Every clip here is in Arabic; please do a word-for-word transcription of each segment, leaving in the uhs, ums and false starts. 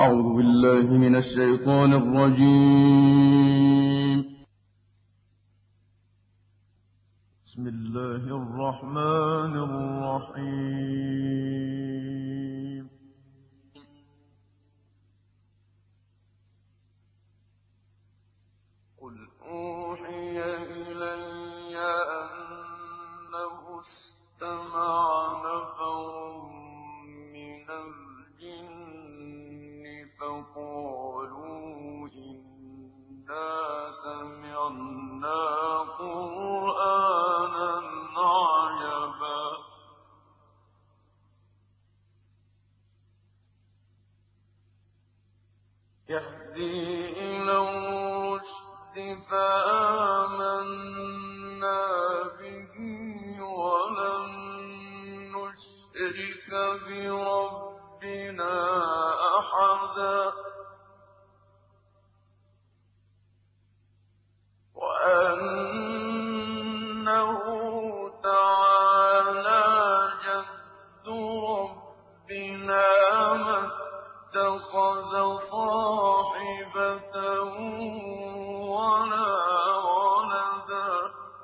أعوذ بالله من الشيطان الرجيم. بسم الله الرحمن الرحيم. قل أوحي إلي أنه استمع نفر من الجن فقالوا إنا سمعنا قرآنا عجبا يهدي إلى الرشد فآمنا به ولن نشرك بربنا أحدا وأنه تعالى جد ربنا ما اتخذ صاحبة ولا ولدا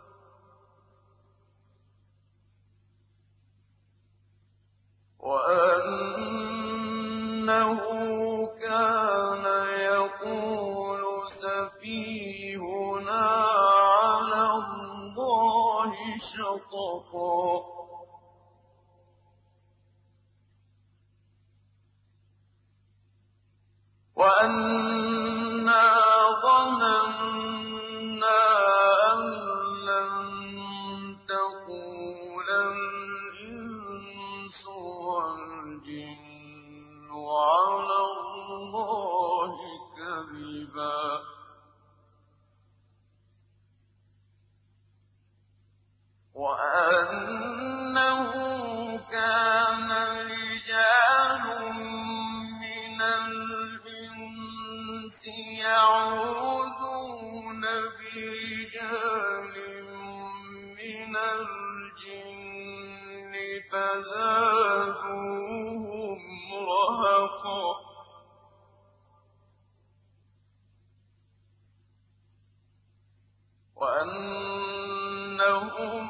وأنه كان يقول سفيهنا على الله شططا وأنا ظننا أن لن تقول الإنس والجن على الله كذبا وأنه كان رجال من الإنس يعوذون برجال من الجن فزادوهم رهقا وأنهم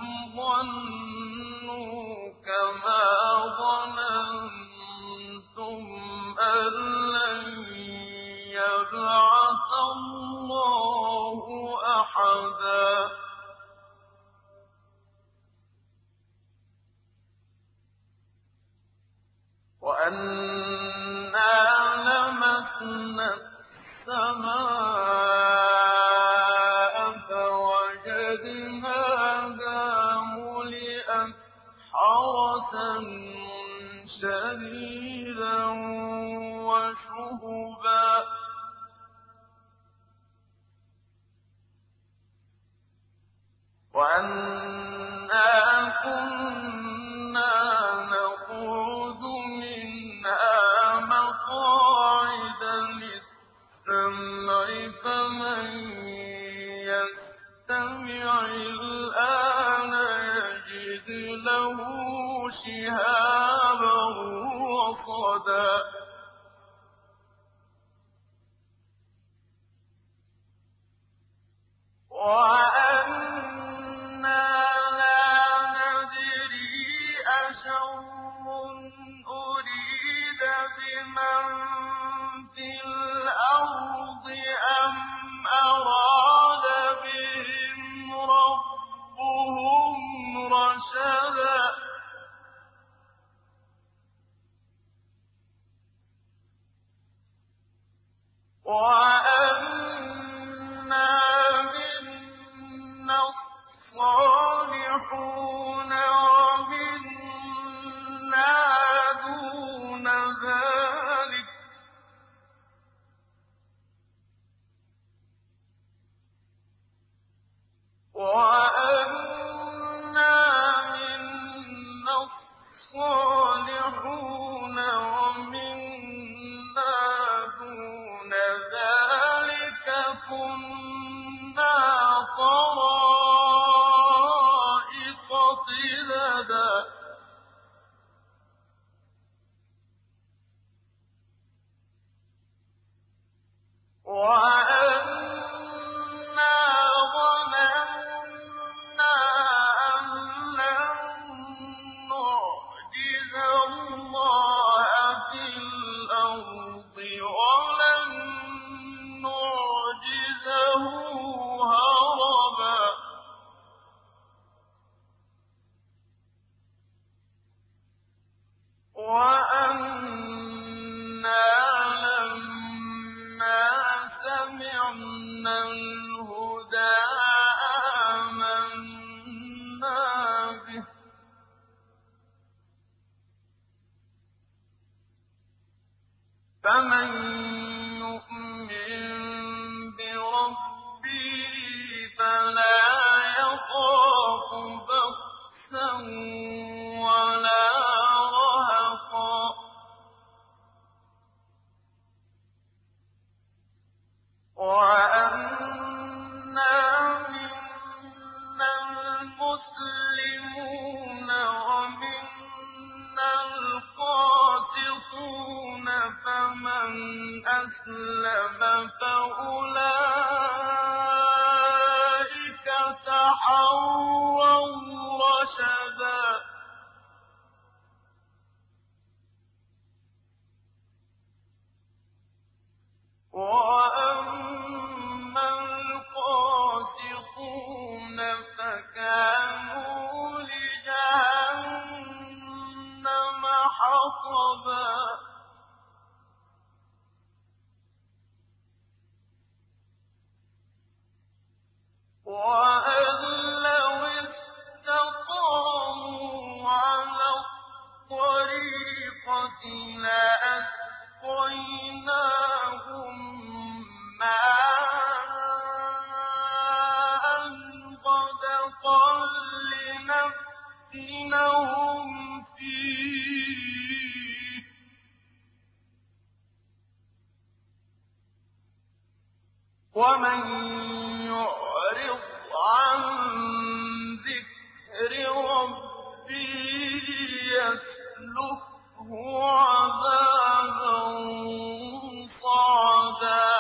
ظنوا كما ظننتم أن لن يبعث الله أحدا وأنا لمسنا السماء فوجدناها ملئت حرسا شديدا وشهبا وأنا كنا نقعد منها مقاعد للسمع فمن يستمع الآن يجد له شهابا رصدا وأنا لا ندري أشر أريد بمن في الأرض أم أراد بهم ربهم رشدا وأنا منا الصالحون ومنا دون ذلك وأنا منا الصالحون ومنا دون ذلك كنا طرائق قددا الْهُدَىٰ آمَنَّا بِهِ ۖ فَمَن يُؤْمِن بِرَبِّهِ فَلَا يَخَافُ بَخْسًا وَلَا رَهَقًا وَأَنَّا مِنَّا الْمُسْلِمُونَ وَمِنَّا الْقَاسِطُونَ ۖ فَمَنْ أَسْلَمَ فَأُولَٰئِكَ تَحَرَّوْا رَشَدًا وَأَمَّا الْقَاسِطُونَ فَكَانُوا لِجَهَنَّمَ حَطَبًا وَأَن لَّوْ اسْتَقَامُوا عَلَى الطَّرِيقَةِ لَأَسْقَيْنَاهُم مَّاءً غَدَقًا لِّنَفْتِنَهُمْ فِيهِ ۚ وَمَن يُعْرِضْ عَن ذِكْرِ رَبِّهِ يَسْلُكْهُ عَذَابًا صَعَدًا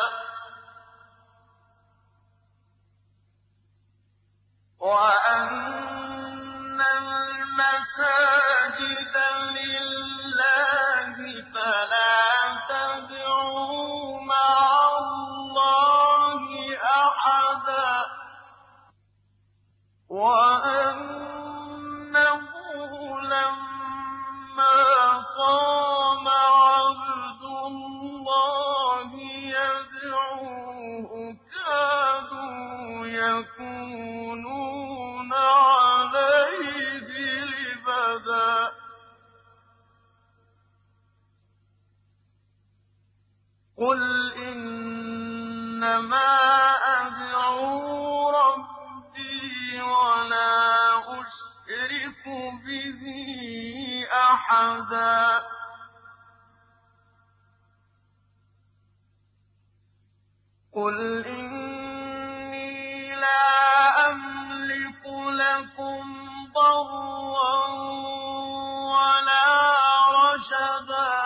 وَأَنَّ الْمَسَاجِدَ لِلَّهِ فَلَا تَدْعُوا مَعَ اللَّهِ أَحَدًا وَأَنَّهُ لَمَّا قَامَ عَبْدُ اللَّهِ يَدْعُوهُ كَادُوا يَكُونُونَ عَلَيْهِ لِبَدًا قُلْ إِنَّمَا أَدْعُو رَبِّي وَلَا أُشْرِكُ بِهِ أَحَدًا قُلْ إِنِّي لَا أَمْلِكُ لَكُمْ ضَرًّا وَلَا رَشَدًا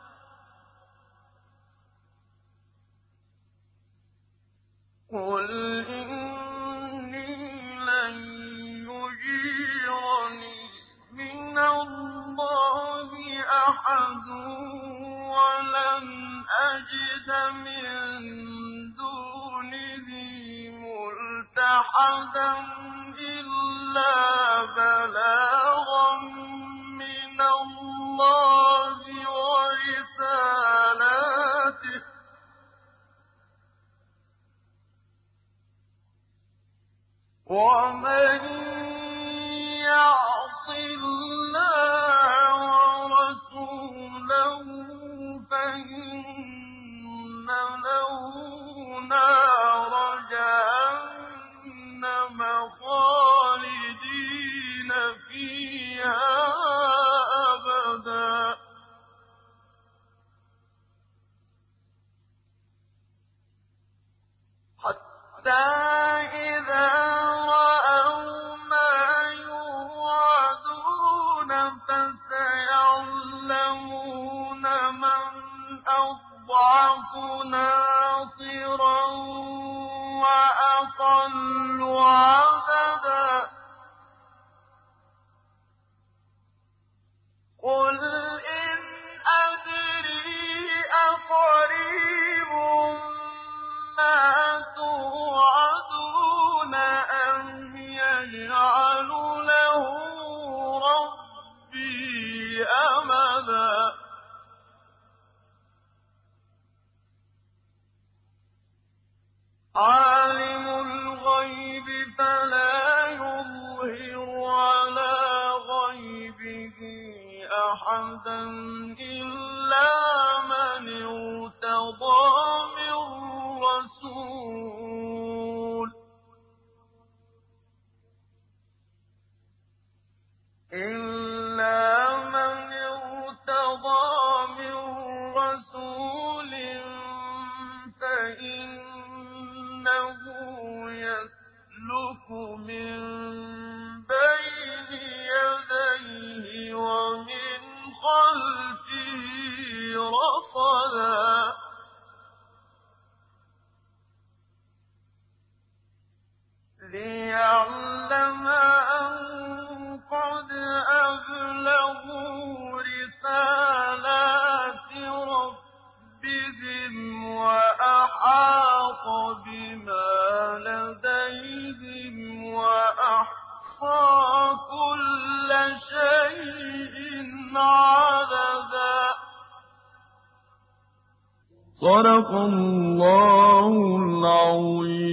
قُلْ إِنِّي لَن يُجِيرَنِي مِنَ اللَّهِ أَحَدٌ وَلَنْ أَجِدَ مِن دُونِهِ مُلْتَحَدًا إِلَّا بَلَاغًا مِّنَ اللَّهِ وَرِسَالَاتِهِ ۚ وَمَن يَعْصِ اللَّهَ وَرَسُولَهُ فَإِنَّ لَهُ نَارَ جَهَنَّمَ خَالِدِينَ فِيهَا أَبَدًا حَتَّىٰ إِذَا رَأَوْا مَا يُوعَدُونَ فَسَيَعْلَمُونَ مَنْ أَضْعَفُ نَاصِرًا وَأَقَلُّ عَدَدًا قُلْ إِنْ أَدْرِي أَقَرِيبٌ مَّا تُوعَدُونَ أَمْ يَجْعَلُ لَهُ رَبِّي أَمَدًا أحصى كل شيء عددا. صدق الله العظيم.